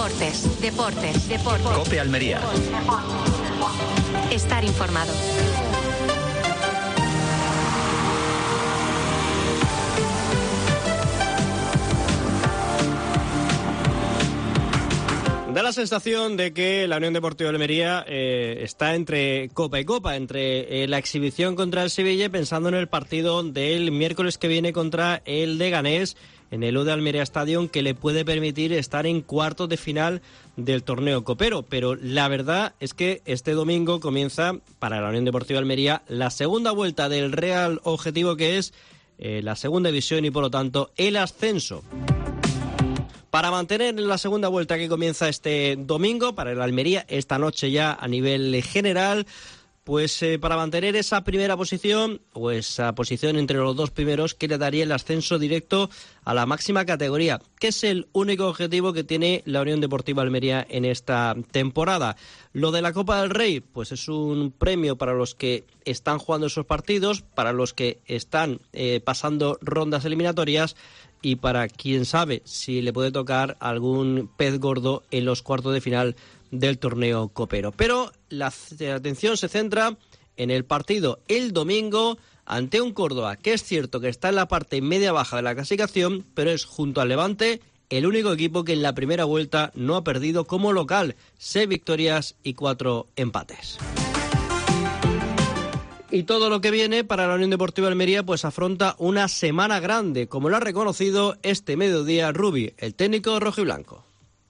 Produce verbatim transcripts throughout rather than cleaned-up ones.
Deportes, deportes, deportes. COPE Almería. Estar informado. Da la sensación de que la Unión Deportiva Almería eh, está entre copa y copa, entre eh, la exhibición contra el Sevilla, pensando en el partido del miércoles que viene contra el Leganés en el U D Almería Stadium, que le puede permitir estar en cuartos de final del torneo copero. Pero la verdad es que este domingo comienza para la Unión Deportiva Almería la segunda vuelta del real objetivo, que es eh, la segunda división y por lo tanto el ascenso. Para mantener la segunda vuelta que comienza este domingo, para el Almería, esta noche ya a nivel general, pues eh, para mantener esa primera posición, o esa posición entre los dos primeros, que le daría el ascenso directo a la máxima categoría, que es el único objetivo que tiene la Unión Deportiva Almería en esta temporada. Lo de la Copa del Rey, pues es un premio para los que están jugando esos partidos, para los que están eh, pasando rondas eliminatorias, y para quien sabe si le puede tocar algún pez gordo en los cuartos de final del torneo copero. Pero la atención se centra en el partido el domingo ante un Córdoba que es cierto que está en la parte media-baja de la clasificación, pero es junto al Levante el único equipo que en la primera vuelta no ha perdido como local, seis victorias y cuatro empates. Y todo lo que viene para la Unión Deportiva Almería pues afronta una semana grande, como lo ha reconocido este mediodía Rubi, el técnico rojiblanco.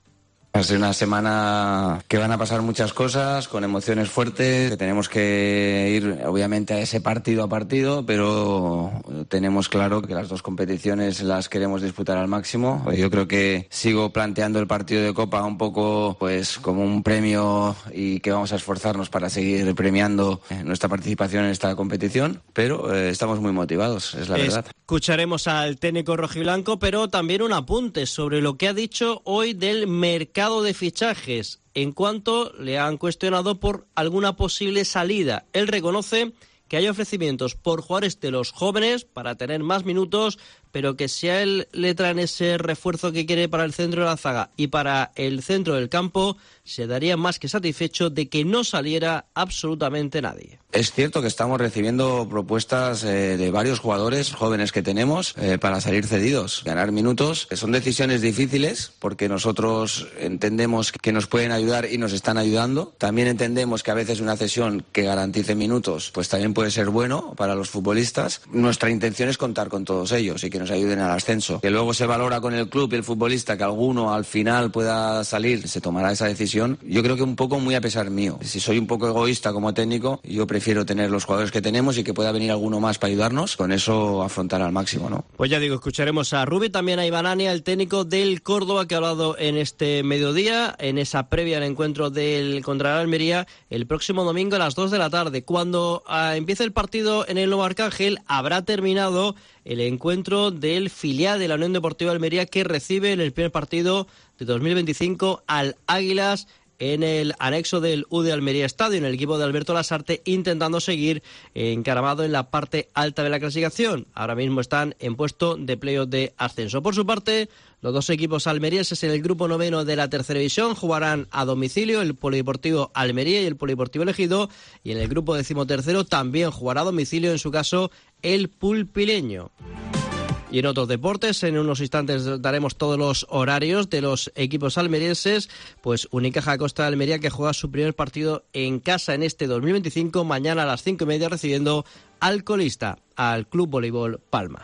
Va a ser una semana que van a pasar muchas cosas, con emociones fuertes, que tenemos que ir obviamente a ese partido a partido, pero tenemos claro que las dos competiciones las queremos disputar al máximo. Yo creo que sigo planteando el partido de Copa un poco pues como un premio y que vamos a esforzarnos para seguir premiando nuestra participación en esta competición, pero eh, estamos muy motivados, es la verdad. Escucharemos al técnico rojiblanco, pero también un apunte sobre lo que ha dicho hoy del mercado de fichajes, en cuanto le han cuestionado por alguna posible salida. Él reconoce que hay ofrecimientos por jugadores de los jóvenes para tener más minutos, pero que si a él le traen ese refuerzo que quiere para el centro de la zaga y para el centro del campo, se daría más que satisfecho de que no saliera absolutamente nadie. Es cierto que estamos recibiendo propuestas eh, de varios jugadores jóvenes que tenemos eh, para salir cedidos, ganar minutos. Son decisiones difíciles porque nosotros entendemos que nos pueden ayudar y nos están ayudando. También entendemos que a veces una cesión que garantice minutos pues también puede ser bueno para los futbolistas. Nuestra intención es contar con todos ellos y que nos ayuden al ascenso. Que luego se valora con el club y el futbolista que alguno al final pueda salir, se tomará esa decisión. Yo creo que un poco muy a pesar mío. Si soy un poco egoísta como técnico, yo prefiero tener los jugadores que tenemos y que pueda venir alguno más para ayudarnos, con eso afrontar al máximo, ¿no? Pues ya digo, escucharemos a Rubi, también a Iván Ania, el técnico del Córdoba, que ha hablado en este mediodía, en esa previa al encuentro del contra el Almería, el próximo domingo a las dos de la tarde. Cuando uh, empiece el partido en el Nuevo Arcángel, habrá terminado el encuentro del filial de la Unión Deportiva Almería, que recibe en el primer partido de dos mil veinticinco al Águilas en el anexo del U D Almería Stadium, el equipo de Alberto Lasarte intentando seguir encaramado en la parte alta de la clasificación. Ahora mismo están en puesto de playoff de ascenso. Por su parte, los dos equipos almerienses en el grupo noveno de la tercera división jugarán a domicilio, el Polideportivo Almería y el Polideportivo Ejido, y en el grupo decimotercero también jugará a domicilio, en su caso, el Pulpileño. Y en otros deportes, en unos instantes daremos todos los horarios de los equipos almerienses. Pues Unicaja Costa de Almería, que juega su primer partido en casa en este dos mil veinticinco, mañana a las cinco y media, recibiendo al colista, al Club Voleibol Palma.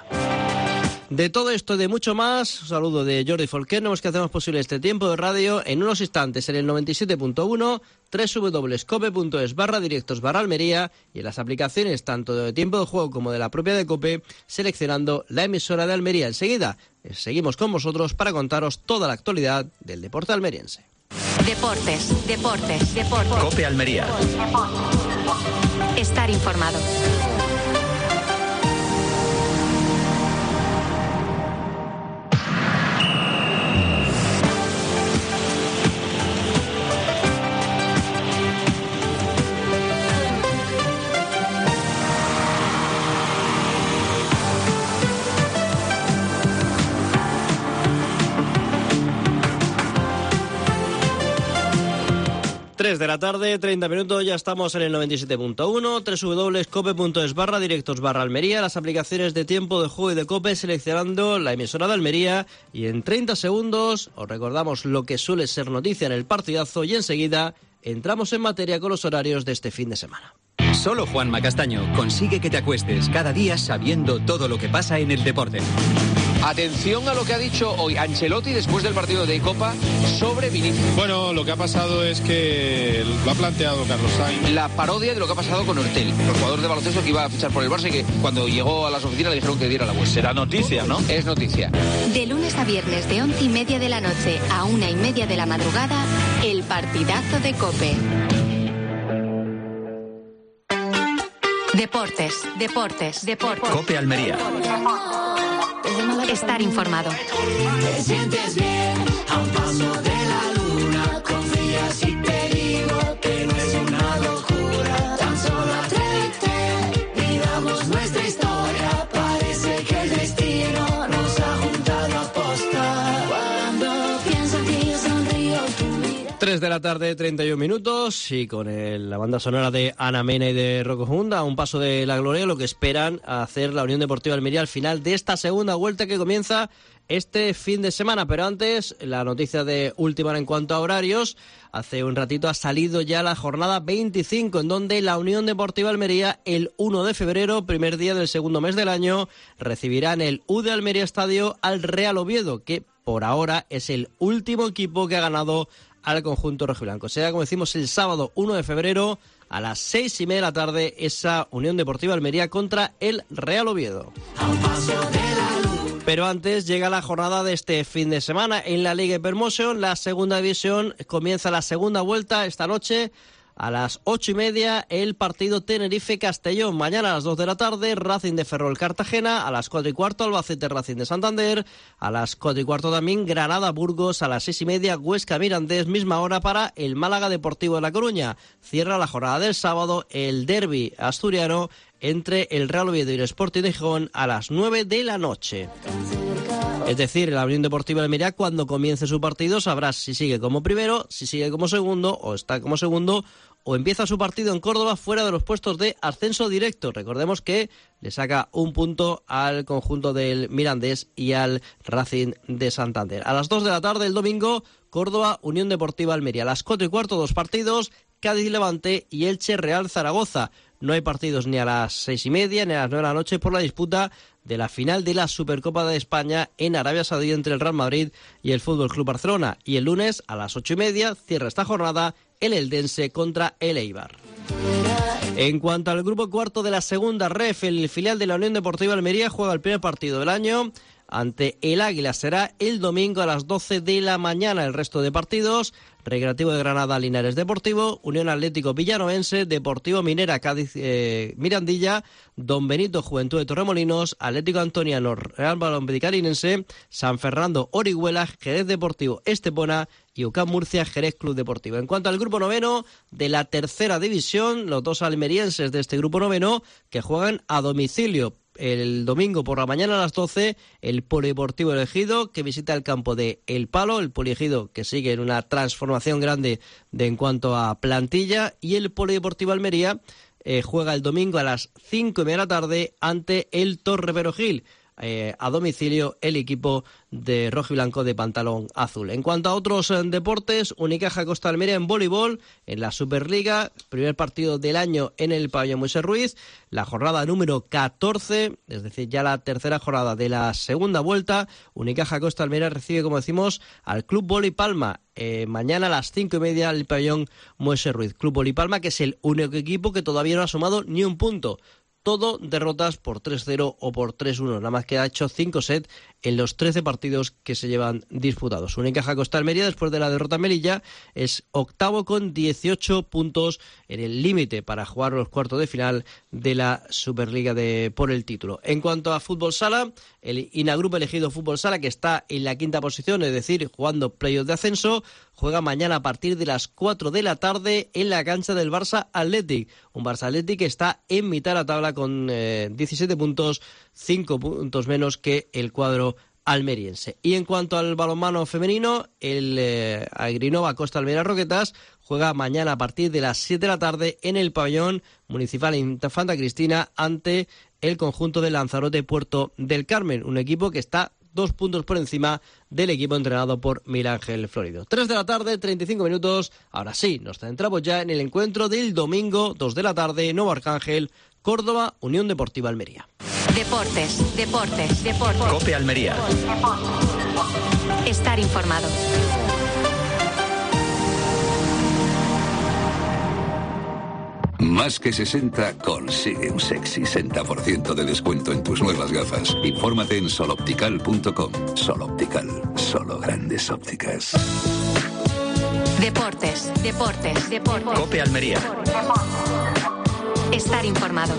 De todo esto y de mucho más, un saludo de Jordi Folquer, que hacemos posible este tiempo de radio. En unos instantes en el noventa y siete punto uno, www.cope.es barra directos barra Almería, y en las aplicaciones tanto de tiempo de juego como de la propia de Cope, seleccionando la emisora de Almería. Enseguida seguimos con vosotros para contaros toda la actualidad del deporte almeriense. Deportes, deportes, deportes. COPE Almería. Estar informado. tres de la tarde, treinta minutos, ya estamos en el noventa y siete punto uno, doble u doble u doble u punto cope punto es barra directos barra Almería, las aplicaciones de tiempo de juego y de Cope, seleccionando la emisora de Almería, y en treinta segundos os recordamos lo que suele ser noticia en el partidazo y enseguida entramos en materia con los horarios de este fin de semana. Solo Juanma Castaño consigue que te acuestes cada día sabiendo todo lo que pasa en el deporte. Atención a lo que ha dicho hoy Ancelotti después del partido de Copa sobre Vinicius. Bueno, lo que ha pasado es que lo ha planteado Carlos Sainz. La parodia de lo que ha pasado con Ortel, el jugador de baloncesto que iba a fichar por el Barça y que cuando llegó a las oficinas le dijeron que diera la vuelta. Será noticia, ¿no? Es noticia. De lunes a viernes de once y media de la noche a una y media de la madrugada, el partidazo de Cope. Deportes, deportes, deportes. Cope Almería. Estar informado. Te sientes bien a un paso de la luna. Confías y te digo que no es una locura. Tan solo atrévete, vivamos nuestra historia. Parece que el destino nos ha juntado a posta. Cuando pienso en ti yo sonrío tu mirada. tres de la tarde, treinta y un minutos, y con el, la banda sonora de Ana Mena y de Rocco Hunda, a un paso de la gloria, lo que esperan hacer la Unión Deportiva Almería al final de esta segunda vuelta que comienza este fin de semana. Pero antes, la noticia de última hora en cuanto a horarios. Hace un ratito ha salido ya la jornada veinticinco, en donde la Unión Deportiva Almería, el uno de febrero, primer día del segundo mes del año, recibirá en el U de Almería Estadio al Real Oviedo, que por ahora es el último equipo que ha ganado al conjunto rojiblanco. Será, como decimos, el sábado uno de febrero a las seis y media de la tarde, esa Unión Deportiva Almería contra el Real Oviedo. Pero antes llega la jornada de este fin de semana en la Liga Hypermotion. La segunda división comienza la segunda vuelta esta noche. A las ocho y media, el partido Tenerife-Castellón. Mañana a las dos de la tarde, Racing de Ferrol Cartagena. A las cuatro y cuarto, Albacete Racing de Santander. A las cuatro y cuarto también, Granada-Burgos. A las seis y media, Huesca-Mirandés. Misma hora para el Málaga Deportivo de La Coruña. Cierra la jornada del sábado el derbi asturiano entre el Real Oviedo y el Sporting de Gijón a las nueve de la noche. Es decir, la Unión Deportiva Almería, cuando comience su partido, sabrá si sigue como primero, si sigue como segundo, o está como segundo, o empieza su partido en Córdoba fuera de los puestos de ascenso directo. Recordemos que le saca un punto al conjunto del Mirandés y al Racing de Santander. A las dos de la tarde el domingo, Córdoba, Unión Deportiva Almería. A las cuatro y cuarto, dos partidos, Cádiz Levante y Elche Real Zaragoza. No hay partidos ni a las seis y media ni a las nueve de la noche por la disputa de la final de la Supercopa de España en Arabia Saudí entre el Real Madrid y el Fútbol Club Barcelona. Y el lunes a las ocho y media cierra esta jornada el Eldense contra el Eibar. En cuanto al grupo cuarto de la segunda ref, el filial de la Unión Deportiva Almería juega el primer partido del año ante el Águila. Será el domingo a las doce de la mañana. El resto de partidos: Recreativo de Granada, Linares Deportivo, Unión Atlético Villanovense, Deportivo Minera, Cádiz eh, Mirandilla, Don Benito Juventud de Torremolinos, Atlético Antoniano, Real Valladolid Carinense, San Fernando Orihuela, Jerez Deportivo Estepona y U C A M Murcia, Jerez Club Deportivo. En cuanto al grupo noveno de la tercera división, los dos almerienses de este grupo noveno que juegan a domicilio. El domingo por la mañana a las doce, el Polideportivo El Ejido, que visita el campo de El Palo, el Poliejido, que sigue en una transformación grande de en cuanto a plantilla, y el Polideportivo Almería eh, juega el domingo a las cinco y media de la tarde ante el Torreperogil. Eh, a domicilio el equipo de rojiblanco de pantalón azul. En cuanto a otros eh, deportes, Unicaja Costa Almería en voleibol, en la Superliga, primer partido del año en el pabellón Moisés Ruiz, la jornada número catorce, es decir, ya la tercera jornada de la segunda vuelta. Unicaja Costa Almería recibe, como decimos, al Club Vóley Palma. Eh, mañana a las cinco y media el pabellón Moisés Ruiz. Club Vóley Palma, que es el único equipo que todavía no ha sumado ni un punto. Todo derrotas por tres cero o por tres uno, nada más que ha hecho cinco sets en los trece partidos que se llevan disputados. Unicaja Costa Almería, después de la derrota en Melilla, es octavo con dieciocho puntos en el límite para jugar los cuartos de final de la Superliga de por el título. En cuanto a fútbol sala, el Inagrupo elegido fútbol sala, que está en la quinta posición, es decir, jugando playoff de ascenso, juega mañana a partir de las cuatro de la tarde en la cancha del Barça Athletic. Un Barça Athletic que está en mitad de la tabla con eh, diecisiete puntos, cinco puntos menos que el cuadro almeriense. Y en cuanto al balonmano femenino, el eh, Agrinova Costa Almería Roquetas juega mañana a partir de las siete de la tarde en el pabellón municipal Infanta Cristina ante el conjunto de Lanzarote Puerto del Carmen, un equipo que está dos puntos por encima del equipo entrenado por Miguel Ángel Florido. tres de la tarde, treinta y cinco minutos. Ahora sí, nos centramos ya en el encuentro del domingo, dos de la tarde, Nuevo Arcángel, Córdoba, Unión Deportiva Almería. Deportes, deportes, deportes. COPE Almería. Estar informado. Más que sesenta consigue un sexy sesenta por ciento de descuento en tus nuevas gafas. Infórmate en soloptical punto com. Soloptical, solo grandes ópticas. Deportes, deportes, deportes. COPE Almería. Estar informado.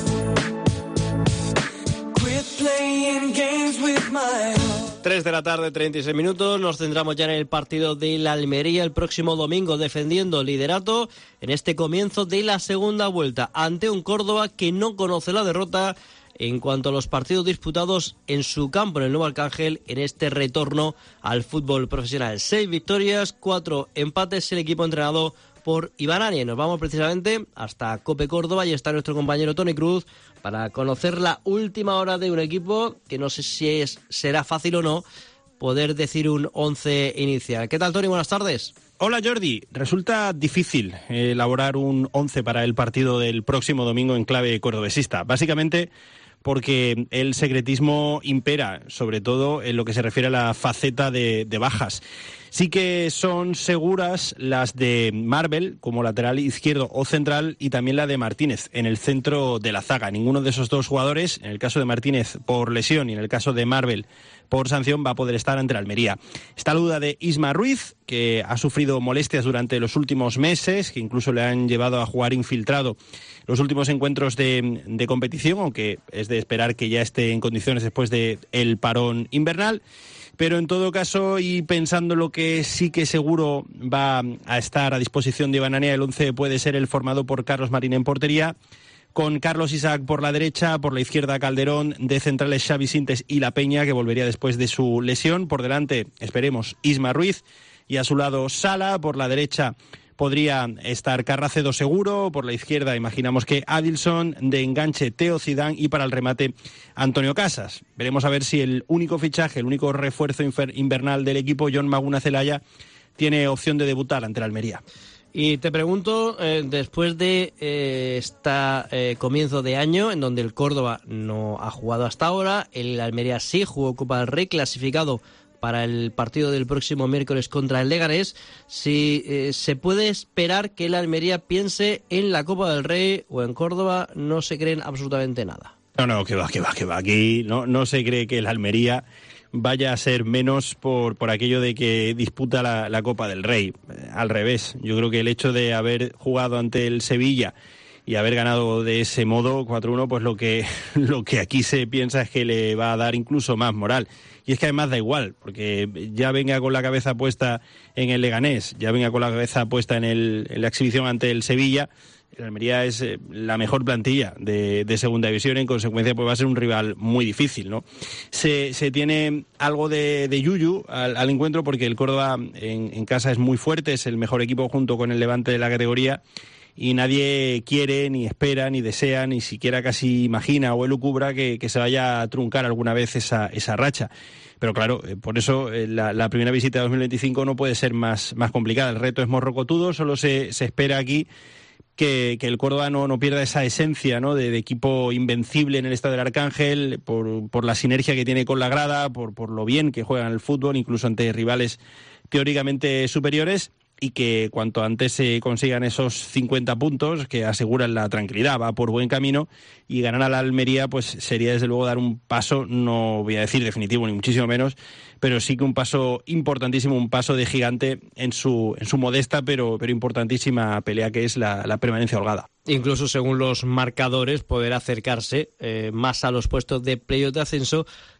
tres de la tarde, treinta y seis minutos. Nos centramos ya en el partido de la Almería el próximo domingo, defendiendo liderato en este comienzo de la segunda vuelta ante un Córdoba que no conoce la derrota en cuanto a los partidos disputados en su campo, en el Nuevo Arcángel, en este retorno al fútbol profesional. Seis victorias, cuatro empates, el equipo entrenado por Iván Anie. Nos vamos precisamente hasta COPE Córdoba y está nuestro compañero Tony Cruz para conocer la última hora de un equipo que no sé si es, será fácil o no poder decir un once inicial. ¿Qué tal, Tony? Buenas tardes. Hola, Jordi. Resulta difícil elaborar un once para el partido del próximo domingo en clave cordobesista. Básicamente porque el secretismo impera, sobre todo en lo que se refiere a la faceta de, de bajas. Sí que son seguras las de Marvel como lateral izquierdo o central y también la de Martínez en el centro de la zaga. Ninguno de esos dos jugadores, en el caso de Martínez por lesión y en el caso de Marvel por sanción, va a poder estar ante la Almería. Está la duda de Isma Ruiz, que ha sufrido molestias durante los últimos meses, que incluso le han llevado a jugar infiltrado los últimos encuentros de, de competición, aunque es de esperar que ya esté en condiciones después del parón invernal. Pero en todo caso, y pensando lo que sí que seguro va a estar a disposición de Iván Anie, el once puede ser el formado por Carlos Marín en portería, con Carlos Isaac por la derecha, por la izquierda Calderón, de centrales Xavi Sintes y La Peña, que volvería después de su lesión. Por delante, esperemos, Isma Ruiz, y a su lado Sala, por la derecha podría estar Carracedo seguro, por la izquierda imaginamos que Adilson, de enganche Teo Zidane y para el remate Antonio Casas. Veremos a ver si el único fichaje, el único refuerzo invernal del equipo, John Maguna Celaya, tiene opción de debutar ante la Almería. Y te pregunto, eh, después de eh, este eh, comienzo de año, en donde el Córdoba no ha jugado hasta ahora, el Almería sí jugó Copa del Rey, clasificado para el partido del próximo miércoles contra el Leganés, si eh, se puede esperar que el Almería piense en la Copa del Rey o en Córdoba, no se creen absolutamente nada. No, no, que va, que va, que va. Aquí no, no se cree que el Almería vaya a ser menos por, por aquello de que disputa la, la Copa del Rey. Al revés, yo creo que el hecho de haber jugado ante el Sevilla y haber ganado de ese modo cuatro uno, pues lo que, lo que aquí se piensa es que le va a dar incluso más moral. Y es que además da igual, porque ya venga con la cabeza puesta en el Leganés, ya venga con la cabeza puesta en, el, en la exhibición ante el Sevilla, el Almería es la mejor plantilla de, de segunda división, en consecuencia pues va a ser un rival muy difícil, ¿no? Se, se tiene algo de, de yuyu al, al encuentro, porque el Córdoba en, en casa es muy fuerte, es el mejor equipo junto con el Levante de la categoría, y nadie quiere, ni espera, ni desea, ni siquiera casi imagina o elucubra que, que se vaya a truncar alguna vez esa, esa racha. Pero claro, eh, por eso eh, la, la primera visita de dos mil veinticinco no puede ser más, más complicada. El reto es morrocotudo, solo se, se espera aquí que, que el Córdoba no, no pierda esa esencia, ¿no?, de, de equipo invencible en el Estadio del Arcángel, por, por la sinergia que tiene con la grada, por, por lo bien que juegan el fútbol, incluso ante rivales teóricamente superiores, y que cuanto antes se consigan esos cincuenta puntos que aseguran la tranquilidad, va por buen camino, y ganar a la Almería pues sería desde luego dar un paso, no voy a decir definitivo ni muchísimo menos, pero sí que un paso importantísimo, un paso de gigante en su en su modesta pero pero importantísima pelea, que es la, la permanencia holgada. Incluso según los marcadores, poder acercarse eh, más a los puestos de playoff de ascenso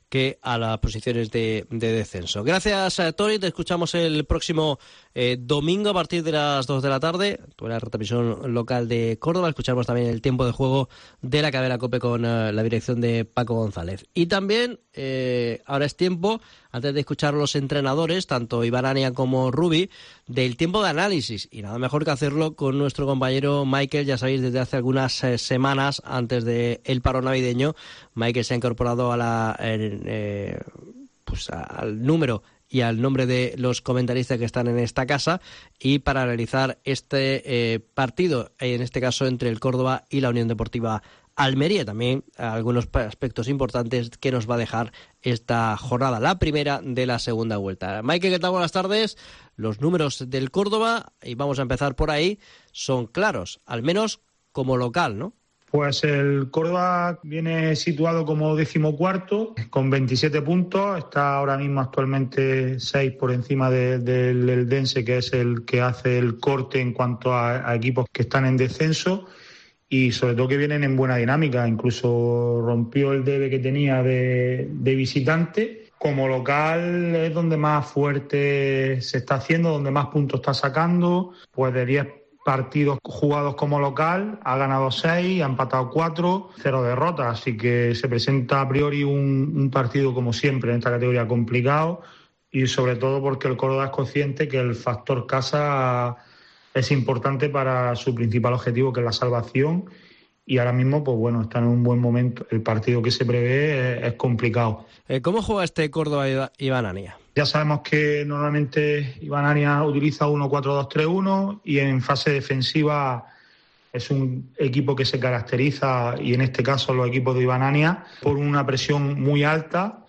que a las posiciones de, de descenso. Gracias, Tony. Te escuchamos el próximo eh, domingo a partir de las dos de la tarde. Tú la retransmisión local de Córdoba. Escuchamos también el tiempo de juego de la cadena COPE con uh, la dirección de Paco González. Y también, eh, ahora es tiempo, antes de escuchar a los entrenadores, tanto Iván Ania como Rubi, del tiempo de análisis. Y nada mejor que hacerlo con nuestro compañero Michael. Ya sabéis, desde hace algunas eh, semanas, antes del paro navideño, Michael se ha incorporado a la, eh, eh, pues a, al número y al nombre de los comentaristas que están en esta casa, y para analizar este eh, partido, en este caso entre el Córdoba y la Unión Deportiva Almería. También algunos aspectos importantes que nos va a dejar esta jornada, la primera de la segunda vuelta. Michael, ¿qué tal? Buenas tardes. Los números del Córdoba, y vamos a empezar por ahí, son claros, al menos como local, ¿no? Pues el Córdoba viene situado como decimocuarto, con veintisiete puntos. Está ahora mismo actualmente seis por encima de, del Eldense, que es el que hace el corte en cuanto a, a equipos que están en descenso. Y sobre todo que vienen en buena dinámica. Incluso rompió el debe que tenía de, de visitante. Como local es donde más fuerte se está haciendo, donde más puntos está sacando. Pues de diez partidos jugados como local, ha ganado seis, ha empatado cuatro, cero derrotas. Así que se presenta a priori un, un partido, como siempre, en esta categoría complicado. Y sobre todo porque el Córdoba es consciente que el factor casa es importante para su principal objetivo, que es la salvación. Y ahora mismo, pues bueno, está en un buen momento. El partido que se prevé es, es complicado. ¿Cómo juega este Córdoba Iván Ania? Ya sabemos que normalmente Iván Ania utiliza uno cuatro dos tres uno y en fase defensiva es un equipo que se caracteriza, y en este caso los equipos de Iván Ania, por una presión muy alta.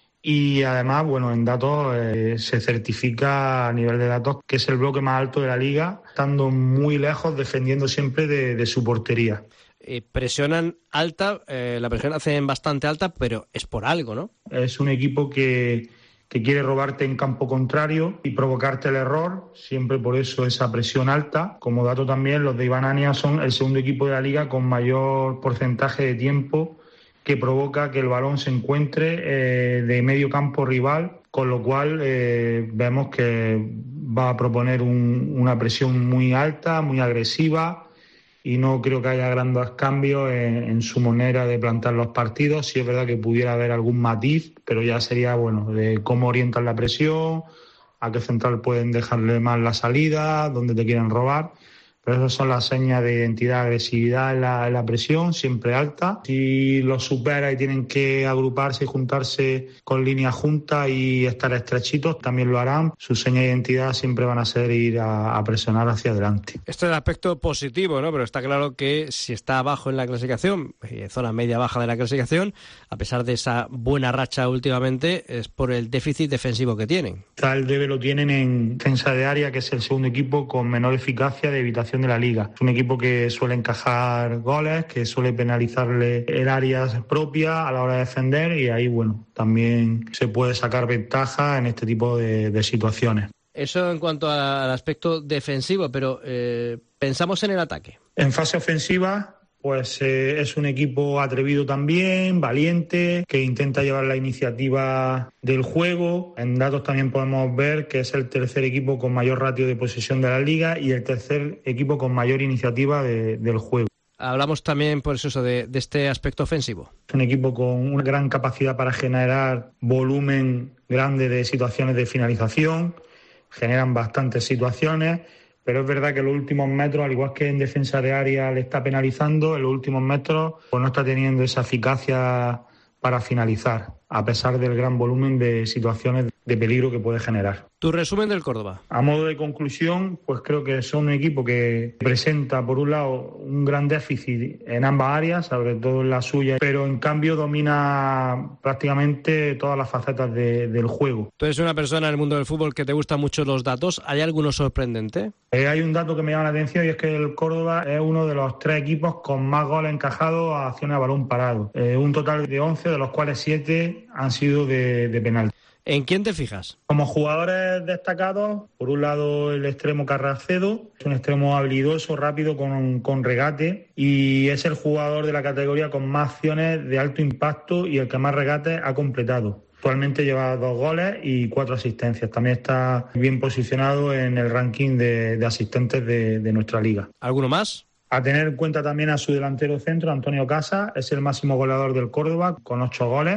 Y además, bueno, en datos eh, se certifica a nivel de datos que es el bloque más alto de la liga, estando muy lejos, defendiendo siempre de, de su portería. Eh, presionan alta, eh, la presión hacen bastante alta, pero es por algo, ¿no? Es un equipo que, que quiere robarte en campo contrario y provocarte el error, siempre por eso esa presión alta. Como dato también, los de Iván Ania son el segundo equipo de la liga con mayor porcentaje de tiempo que provoca que el balón se encuentre eh, de medio campo rival, con lo cual eh, vemos que va a proponer un, una presión muy alta, muy agresiva, y no creo que haya grandes cambios en, en su manera de plantar los partidos. Sí es verdad que pudiera haber algún matiz, pero ya sería, bueno, de cómo orientan la presión, a qué central pueden dejarle más la salida, dónde te quieren robar. Pero esas son las señas de identidad, agresividad en la, en la presión, siempre alta. Si los supera y tienen que agruparse y juntarse con línea junta y estar estrechitos, también lo harán. Sus señas de identidad siempre van a ser ir a, a presionar hacia adelante. Este es el aspecto positivo, ¿no? Pero está claro que si está abajo en la clasificación, zona media-baja de la clasificación, a pesar de esa buena racha últimamente, es por el déficit defensivo que tienen. El debe lo tienen en defensa de área, que es el segundo equipo con menor eficacia de evitación de la liga. Es un equipo que suele encajar goles, que suele penalizarle el área propia a la hora de defender, y ahí, bueno, también se puede sacar ventaja en este tipo de, de situaciones. Eso en cuanto al aspecto defensivo, pero eh, pensamos en el ataque. En fase ofensiva, pues eh, es un equipo atrevido también, valiente, que intenta llevar la iniciativa del juego. En datos también podemos ver que es el tercer equipo con mayor ratio de posesión de la liga y el tercer equipo con mayor iniciativa de, del juego. Hablamos también, por eso, de, de este aspecto ofensivo. Es un equipo con una gran capacidad para generar volumen grande de situaciones de finalización, generan bastantes situaciones. Pero es verdad que en los últimos metros, al igual que en defensa de área le está penalizando, en los últimos metros pues no está teniendo esa eficacia para finalizar, a pesar del gran volumen de situaciones de peligro que puede generar. ¿Tu resumen del Córdoba? A modo de conclusión, pues creo que son un equipo que presenta, por un lado, un gran déficit en ambas áreas, sobre todo en la suya, pero en cambio domina prácticamente todas las facetas de, del juego. Tú eres una persona en el mundo del fútbol que te gustan mucho los datos. ¿Hay alguno sorprendente? Eh, hay un dato que me llama la atención, y es que el Córdoba es uno de los tres equipos con más goles encajados a acciones a balón parado. Eh, un total de once, de los cuales siete han sido de, de penal. ¿En quién te fijas? Como jugadores destacados, por un lado el extremo Carracedo, es un extremo habilidoso, rápido, con, con regate, y es el jugador de la categoría con más acciones de alto impacto y el que más regates ha completado. Actualmente lleva dos goles y cuatro asistencias. También está bien posicionado en el ranking de, de asistentes de, de nuestra liga. ¿Alguno más? A tener en cuenta también a su delantero centro, Antonio Casas, es el máximo goleador del Córdoba con ocho goles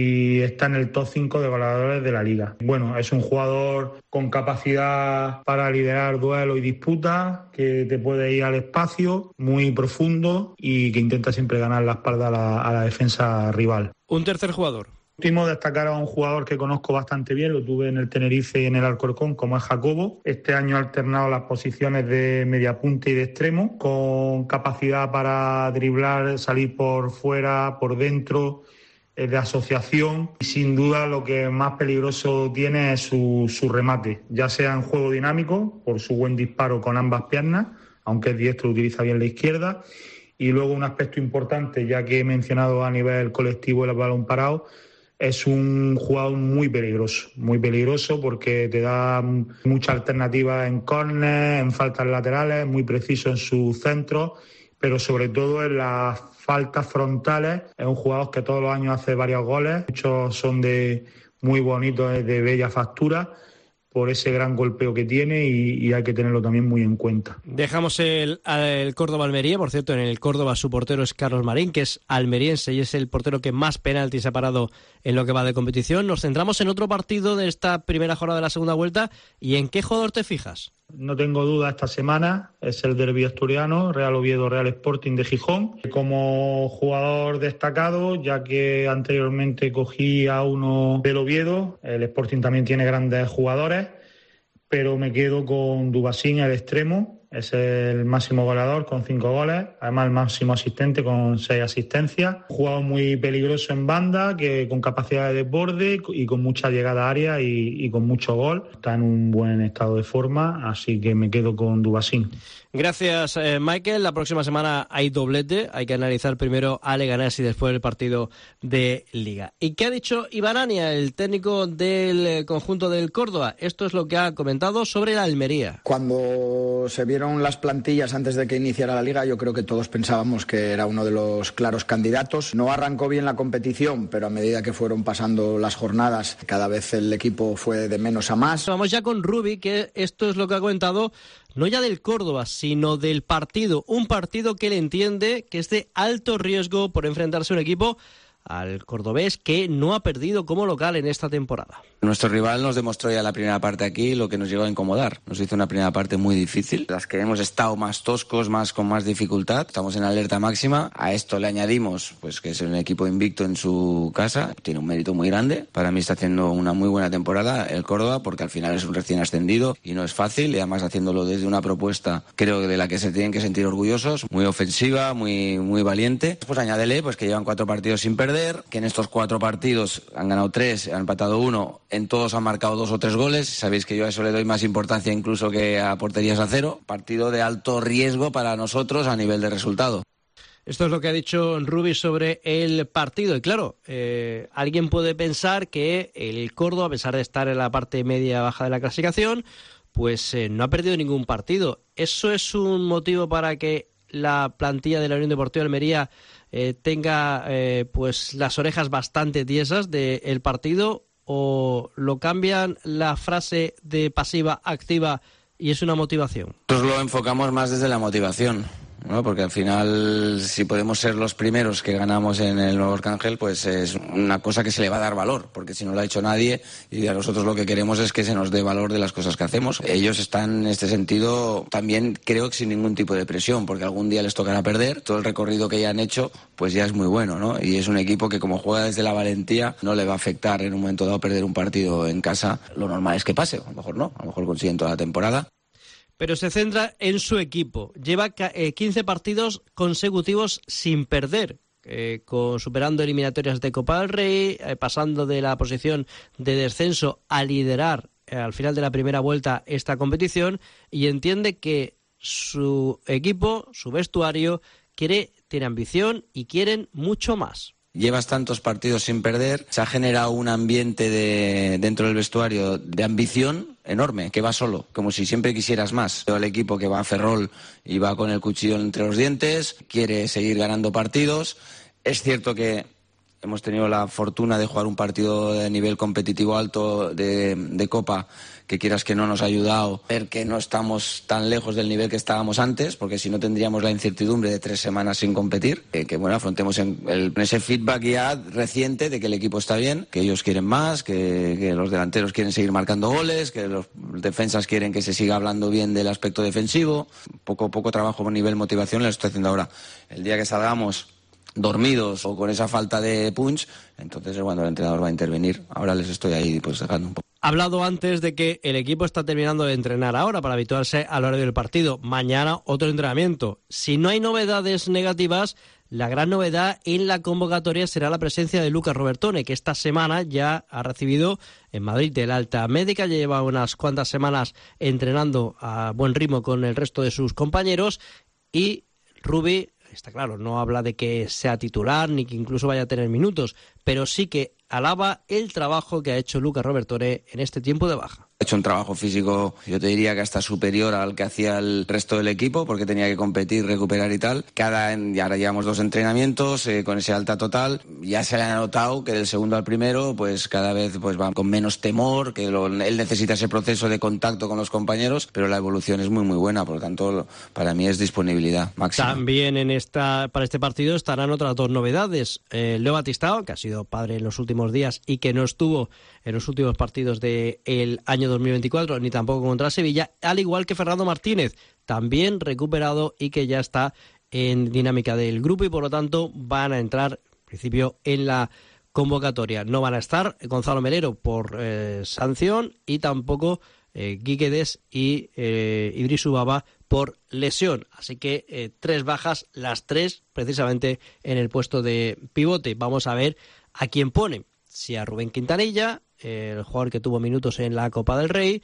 y está en el top cinco de goleadores de la liga. Bueno, es un jugador con capacidad para liderar duelos y disputas, que te puede ir al espacio, muy profundo y que intenta siempre ganar la espalda a la, a la defensa rival. Un tercer jugador. Último, destacar a un jugador que conozco bastante bien, lo tuve en el Tenerife y en el Alcorcón, como es Jacobo. Este año ha alternado las posiciones de mediapunta y de extremo, con capacidad para driblar, salir por fuera, por dentro, eh, de asociación. Y sin duda lo que más peligroso tiene es su, su remate, ya sea en juego dinámico, por su buen disparo con ambas piernas, aunque es diestro, utiliza bien la izquierda. Y luego un aspecto importante, ya que he mencionado a nivel colectivo el balón parado, es un jugador muy peligroso, muy peligroso porque te da mucha alternativa en córner, en faltas laterales, muy preciso en sus centros, pero sobre todo en las faltas frontales. Es un jugador que todos los años hace varios goles, muchos son de muy bonitos, de bella factura, por ese gran golpeo que tiene y, y hay que tenerlo también muy en cuenta. Dejamos el, el Córdoba-Almería. Por cierto, en el Córdoba su portero es Carlos Marín, que es almeriense y es el portero que más penaltis ha parado en lo que va de competición. Nos centramos en otro partido de esta primera jornada de la segunda vuelta. ¿Y en qué jugador te fijas? No tengo duda esta semana, es el derbi asturiano, Real Oviedo, Real Sporting de Gijón. Como jugador destacado, ya que anteriormente cogí a uno del Oviedo, el Sporting también tiene grandes jugadores, pero me quedo con Dubasín, el extremo, es el máximo goleador con cinco goles, además el máximo asistente con seis asistencias. Un jugador muy peligroso en banda, que con capacidad de desborde y con mucha llegada a área y, y con mucho gol. Está en un buen estado de forma, así que me quedo con Dubasín. Gracias, eh, Michael. La próxima semana hay doblete. Hay que analizar primero a Leganés y después el partido de Liga. ¿Y qué ha dicho Iván Ania, el técnico del conjunto del Córdoba? Esto es lo que ha comentado sobre la Almería. Cuando se vieron las plantillas antes de que iniciara la Liga, yo creo que todos pensábamos que era uno de los claros candidatos. No arrancó bien la competición, pero a medida que fueron pasando las jornadas, cada vez el equipo fue de menos a más. Vamos ya con Rubi, que esto es lo que ha comentado, no ya del Córdoba, sino del partido. Un partido que él entiende que es de alto riesgo por enfrentarse a un equipo, al cordobés, que no ha perdido como local en esta temporada. Nuestro rival nos demostró ya la primera parte aquí lo que nos llegó a incomodar. Nos hizo una primera parte muy difícil. Las que hemos estado más toscos, más con más dificultad. Estamos en alerta máxima. A esto le añadimos pues que es un equipo invicto en su casa. Tiene un mérito muy grande. Para mí está haciendo una muy buena temporada el Córdoba, porque al final es un recién ascendido y no es fácil. Y además haciéndolo desde una propuesta, creo que de la que se tienen que sentir orgullosos. Muy ofensiva, muy, muy valiente. Pues añádele pues que llevan cuatro partidos sin perder, que en estos cuatro partidos han ganado tres, han empatado uno, en todos han marcado dos o tres goles. Sabéis que yo a eso le doy más importancia incluso que a porterías a cero. Partido de alto riesgo para nosotros a nivel de resultado. Esto es lo que ha dicho Rubi sobre el partido. Y claro, eh, alguien puede pensar que el Córdoba, a pesar de estar en la parte media-baja de la clasificación, pues eh, no ha perdido ningún partido. ¿Eso es un motivo para que la plantilla de la Unión Deportiva de Almería eh, tenga eh, pues las orejas bastante tiesas del partido, o lo cambian la frase de pasiva a activa y es una motivación? Nosotros lo enfocamos más desde la motivación, ¿no? Porque al final, si podemos ser los primeros que ganamos en el Nuevo Arcángel, pues es una cosa que se le va a dar valor, porque si no lo ha hecho nadie, y a nosotros lo que queremos es que se nos dé valor de las cosas que hacemos. Ellos están en este sentido también, creo que sin ningún tipo de presión, porque algún día les tocará perder. Todo el recorrido que ya han hecho pues ya es muy bueno, ¿no? Y es un equipo que, como juega desde la valentía, no le va a afectar en un momento dado perder un partido en casa. Lo normal es que pase, a lo mejor no, a lo mejor consiguen toda la temporada. Pero se centra en su equipo. Lleva quince partidos consecutivos sin perder, eh, con, superando eliminatorias de Copa del Rey, eh, pasando de la posición de descenso a liderar eh, al final de la primera vuelta esta competición, y entiende que su equipo, su vestuario, quiere, tiene ambición y quieren mucho más. Llevas tantos partidos sin perder, se ha generado un ambiente de, dentro del vestuario de ambición enorme, que va solo, como si siempre quisieras más. El equipo que va a Ferrol y va con el cuchillo entre los dientes, quiere seguir ganando partidos. Es cierto que hemos tenido la fortuna de jugar un partido de nivel competitivo alto de, de Copa, que quieras que no nos ha ayudado a ver que no estamos tan lejos del nivel que estábamos antes, porque si no tendríamos la incertidumbre de tres semanas sin competir, eh, que bueno, afrontemos en el, ese feedback ya reciente de que el equipo está bien, que ellos quieren más, que, que los delanteros quieren seguir marcando goles, que los defensas quieren que se siga hablando bien del aspecto defensivo. Poco a poco trabajo a nivel motivación lo estoy haciendo ahora. El día que salgamos dormidos o con esa falta de punch, entonces es cuando el entrenador va a intervenir. Ahora les estoy ahí pues dejando un poco. Ha hablado antes de que el equipo está terminando de entrenar ahora para habituarse al horario del partido. Mañana otro entrenamiento. Si no hay novedades negativas, la gran novedad en la convocatoria será la presencia de Lucas Robertone, que esta semana ya ha recibido en Madrid el alta médica, ya lleva unas cuantas semanas entrenando a buen ritmo con el resto de sus compañeros, y Rubi, está claro, no habla de que sea titular ni que incluso vaya a tener minutos, pero sí que alaba el trabajo que ha hecho Lucas Robertone en este tiempo de baja. Ha hecho un trabajo físico, yo te diría que hasta superior al que hacía el resto del equipo, porque tenía que competir, recuperar y tal. Cada, y ahora llevamos dos entrenamientos eh, con ese alta total. Ya se le ha notado que del segundo al primero, pues cada vez pues va con menos temor, que lo, él necesita ese proceso de contacto con los compañeros, pero la evolución es muy muy buena, por lo tanto para mí es disponibilidad máxima. También en esta para este partido estarán otras dos novedades. Eh, Leo Batistao, que ha sido padre en los últimos días y que no estuvo en los últimos partidos del año dos mil veinticuatro, ni tampoco contra Sevilla, al igual que Fernando Martínez, también recuperado y que ya está en dinámica del grupo y por lo tanto van a entrar, en principio, en la convocatoria. No van a estar Gonzalo Melero por eh, sanción y tampoco eh, Guíquedes y eh, Idrisu Baba por lesión. Así que eh, tres bajas, las tres precisamente en el puesto de pivote. Vamos a ver a quién pone. Si a Rubén Quintanilla, el jugador que tuvo minutos en la Copa del Rey,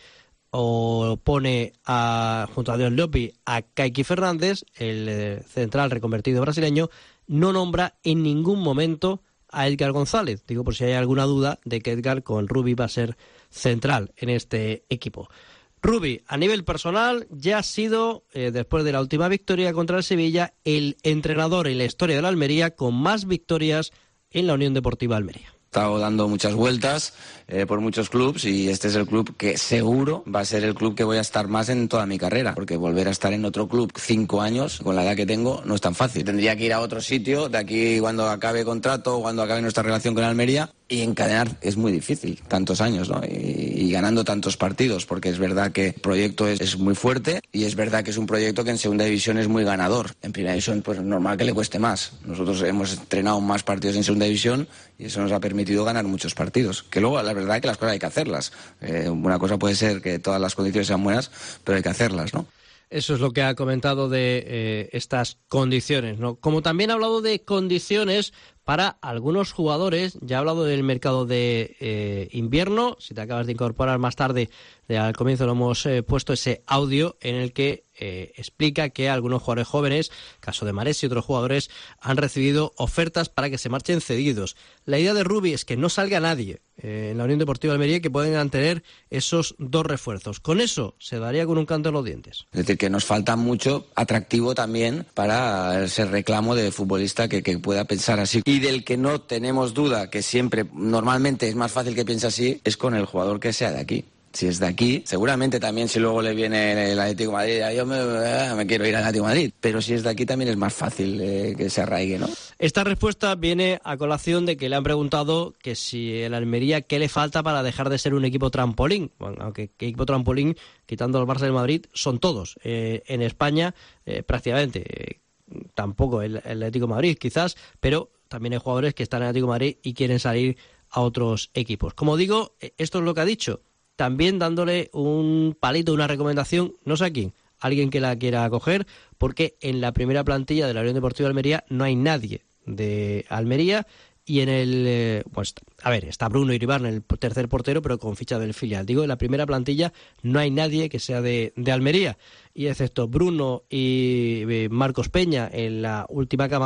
o pone a, junto a Dion Lopi a Kaiki Fernández, el eh, central reconvertido brasileño. No nombra en ningún momento a Edgar González. Digo por si hay alguna duda de que Edgar con Rubi va a ser central en este equipo. Rubi, a nivel personal, ya ha sido, eh, después de la última victoria contra el Sevilla, el entrenador en la historia de la Almería con más victorias en la Unión Deportiva Almería. He estado dando muchas vueltas eh, por muchos clubs y este es el club que seguro va a ser el club que voy a estar más en toda mi carrera, porque volver a estar en otro club cinco años con la edad que tengo no es tan fácil. Tendría que ir a otro sitio de aquí cuando acabe contrato, cuando acabe nuestra relación con Almería, y encadenar es muy difícil, tantos años, ¿no? Y, y ganando tantos partidos, porque es verdad que el proyecto es, es muy fuerte y es verdad que es un proyecto que en segunda división es muy ganador. En primera división pues normal que le cueste más. Nosotros hemos entrenado más partidos en segunda división y eso nos ha permitido ganar muchos partidos, que luego la verdad es que las cosas hay que hacerlas. Eh, una cosa puede ser que todas las condiciones sean buenas, pero hay que hacerlas, ¿no? Eso es lo que ha comentado de eh, estas condiciones, ¿no? Como también ha hablado de condiciones para algunos jugadores, ya ha hablado del mercado de eh, invierno. Si te acabas de incorporar más tarde, de, al comienzo lo hemos eh, puesto ese audio en el que eh, explica que algunos jugadores jóvenes, caso de Marés y otros jugadores, han recibido ofertas para que se marchen cedidos. La idea de Rubi es que no salga nadie eh, en la Unión Deportiva Almería, que pueden tener esos dos refuerzos. Con eso se daría con un canto en los dientes. Es decir, que nos falta mucho atractivo también para ese reclamo de futbolista que, que pueda pensar así. Y del que no tenemos duda, que siempre, normalmente es más fácil que piense así, es con el jugador que sea de aquí. Si es de aquí, seguramente también si luego le viene el Atlético de Madrid, yo me, me quiero ir al Atlético de Madrid, pero si es de aquí también es más fácil eh, que se arraigue, ¿no? Esta respuesta viene a colación de que le han preguntado que si el Almería, ¿qué le falta para dejar de ser un equipo trampolín? Bueno, aunque ¿qué equipo trampolín, quitando el Barça del Madrid, son todos. Eh, en España, eh, prácticamente, eh, tampoco el, el Atlético de Madrid, quizás, pero también hay jugadores que están en el Atlético de Madrid y quieren salir a otros equipos. Como digo, esto es lo que ha dicho. También dándole un palito, una recomendación, no sé a quién, alguien que la quiera coger, porque en la primera plantilla de la Unión Deportiva de Almería no hay nadie de Almería y en el... Eh, pues, a ver, está Bruno Iribarne, el tercer portero, pero con ficha del filial. Digo, en la primera plantilla no hay nadie que sea de, de Almería, y excepto Bruno y eh, Marcos Peña en la última camada,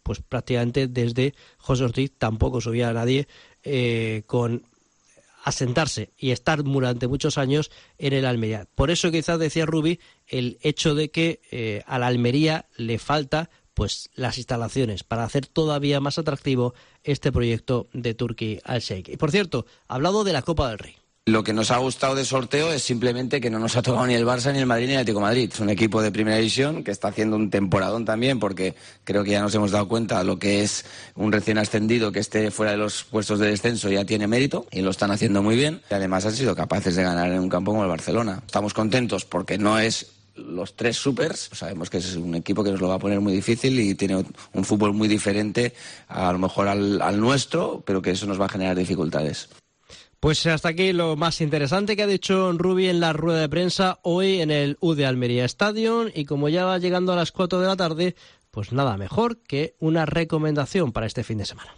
pues prácticamente desde José Ortiz tampoco subía a nadie eh, con asentarse y estar durante muchos años en el Almería. Por eso quizás decía Rubi el hecho de que eh, a la Almería le falta pues las instalaciones para hacer todavía más atractivo este proyecto de Turkey Al-Sheikh. Y por cierto, ha hablado de la Copa del Rey. Lo que nos ha gustado de sorteo es simplemente que no nos ha tocado ni el Barça, ni el Madrid, ni el Atlético de Madrid. Es un equipo de primera división que está haciendo un temporadón también, porque creo que ya nos hemos dado cuenta de lo que es un recién ascendido que esté fuera de los puestos de descenso, ya tiene mérito y lo están haciendo muy bien. Y además han sido capaces de ganar en un campo como el Barcelona. Estamos contentos porque no es los tres supers, sabemos que es un equipo que nos lo va a poner muy difícil y tiene un fútbol muy diferente a, a lo mejor al, al nuestro, pero que eso nos va a generar dificultades. Pues hasta aquí lo más interesante que ha dicho Rubi en la rueda de prensa hoy en el U de Almería Stadium, y como ya va llegando a las cuatro de la tarde, pues nada mejor que una recomendación para este fin de semana.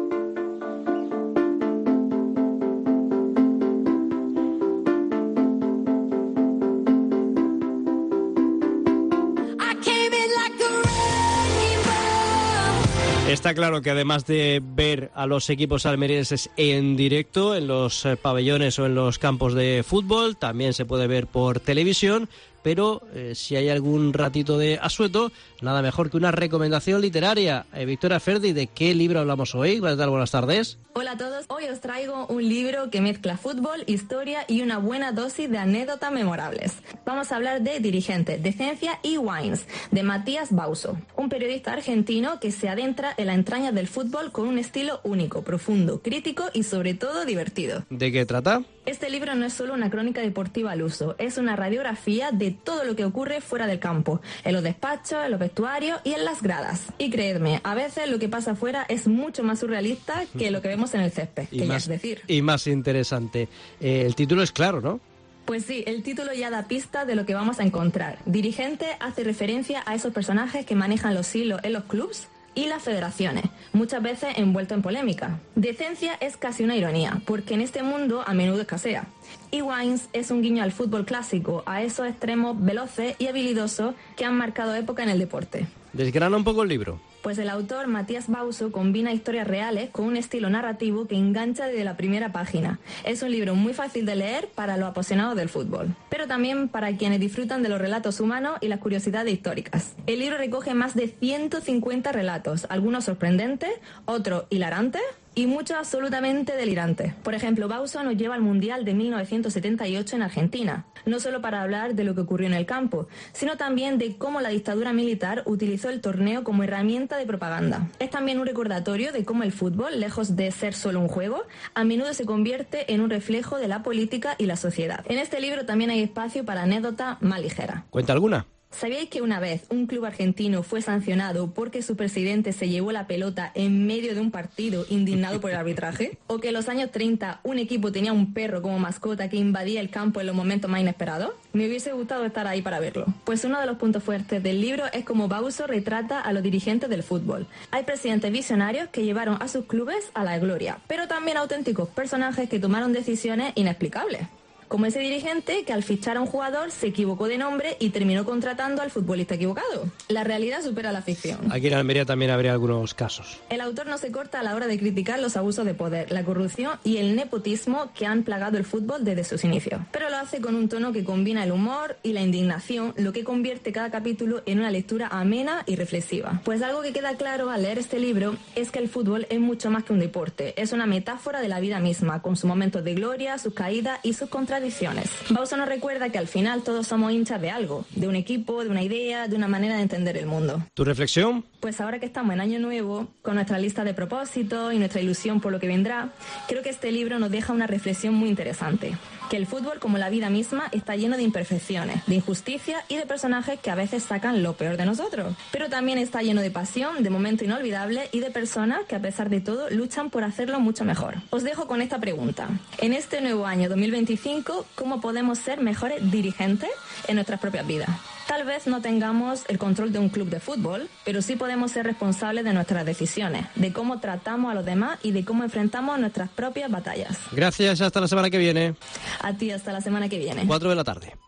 Está claro que además de ver a los equipos almerienses en directo en los eh, pabellones o en los campos de fútbol, también se puede ver por televisión, pero eh, si hay algún ratito de asueto, nada mejor que una recomendación literaria. Eh, Victoria Ferdi, ¿de qué libro hablamos hoy? ¿Qué tal? Buenas tardes. Hola a todos, hoy os traigo un libro que mezcla fútbol, historia y una buena dosis de anécdotas memorables. Vamos a hablar de Dirigente, Decencia y Wines, de Matías Bauso, un periodista argentino que se adentra en las entrañas del fútbol con un estilo único, profundo, crítico y sobre todo divertido. ¿De qué trata? Este libro no es solo una crónica deportiva al uso, es una radiografía de todo lo que ocurre fuera del campo, en los despachos, en los vestuarios y en las gradas. Y creedme, a veces lo que pasa afuera es mucho más surrealista que lo que vemos en el césped, y que más, ya es decir. Y más interesante. Eh, el título es claro, ¿no? Pues sí, el título ya da pista de lo que vamos a encontrar. Dirigente hace referencia a esos personajes que manejan los hilos en los clubs y las federaciones, muchas veces envuelto en polémica. Decencia es casi una ironía, porque en este mundo a menudo escasea. Y Wines es un guiño al fútbol clásico, a esos extremos veloces y habilidosos que han marcado época en el deporte. Desgrana un poco el libro. Pues el autor Matías Bauso combina historias reales con un estilo narrativo que engancha desde la primera página. Es un libro muy fácil de leer para los apasionados del fútbol, pero también para quienes disfrutan de los relatos humanos y las curiosidades históricas. El libro recoge más de ciento cincuenta relatos, algunos sorprendentes, otros hilarantes y muchos absolutamente delirantes. Por ejemplo, Bauso nos lleva al Mundial de mil novecientos setenta y ocho en Argentina, no solo para hablar de lo que ocurrió en el campo, sino también de cómo la dictadura militar utilizó el torneo como herramienta de propaganda. Es también un recordatorio de cómo el fútbol, lejos de ser solo un juego, a menudo se convierte en un reflejo de la política y la sociedad. En este libro también hay espacio para anécdotas más ligeras. ¿Cuenta alguna? ¿Sabíais que una vez un club argentino fue sancionado porque su presidente se llevó la pelota en medio de un partido indignado por el arbitraje? ¿O que en los años treinta un equipo tenía un perro como mascota que invadía el campo en los momentos más inesperados? Me hubiese gustado estar ahí para verlo. Pues uno de los puntos fuertes del libro es cómo Bauso retrata a los dirigentes del fútbol. Hay presidentes visionarios que llevaron a sus clubes a la gloria, pero también auténticos personajes que tomaron decisiones inexplicables. Como ese dirigente que al fichar a un jugador se equivocó de nombre y terminó contratando al futbolista equivocado. La realidad supera la ficción. Aquí en Almería también habría algunos casos. El autor no se corta a la hora de criticar los abusos de poder, la corrupción y el nepotismo que han plagado el fútbol desde sus inicios. Pero lo hace con un tono que combina el humor y la indignación, lo que convierte cada capítulo en una lectura amena y reflexiva. Pues algo que queda claro al leer este libro es que el fútbol es mucho más que un deporte, es una metáfora de la vida misma, con sus momentos de gloria, sus caídas y sus contradicciones. Bauso nos recuerda que al final todos somos hinchas de algo, de un equipo, de una idea, de una manera de entender el mundo. ¿Tu reflexión? Pues ahora que estamos en Año Nuevo, con nuestra lista de propósitos y nuestra ilusión por lo que vendrá, creo que este libro nos deja una reflexión muy interesante. Que el fútbol, como la vida misma, está lleno de imperfecciones, de injusticia y de personajes que a veces sacan lo peor de nosotros. Pero también está lleno de pasión, de momentos inolvidables y de personas que a pesar de todo luchan por hacerlo mucho mejor. Os dejo con esta pregunta. En este nuevo año dos mil veinticinco, ¿cómo podemos ser mejores dirigentes en nuestras propias vidas? Tal vez no tengamos el control de un club de fútbol, pero sí podemos ser responsables de nuestras decisiones, de cómo tratamos a los demás y de cómo enfrentamos nuestras propias batallas. Gracias, hasta la semana que viene. A ti, hasta la semana que viene. Cuatro de la tarde.